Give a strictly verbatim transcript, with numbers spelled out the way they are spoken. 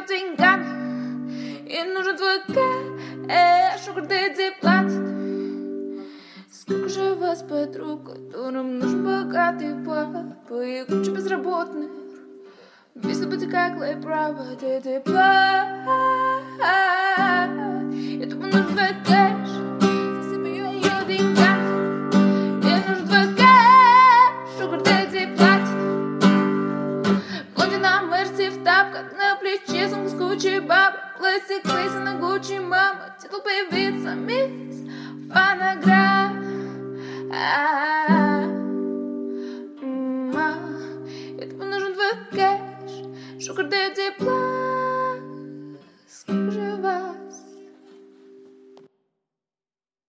ее деньгами. И нужен твой кэш, шугар дэдди платит. Сколько же вас подруг, которым нужен богатый папа, и куча безработных, без работы как лай право, дэдди платит. И тому нужен твой кэш, засыпаю ее деньгами. И нужен твой кэш, шугар дэдди платит. Блонди на мерси в тапках, на плече сумка с кучей бабок, классик Лейси на Гуччи, мама, титул певица, мисс Фонограмм. Этому нужен твой кэш, шугар дэдди платит.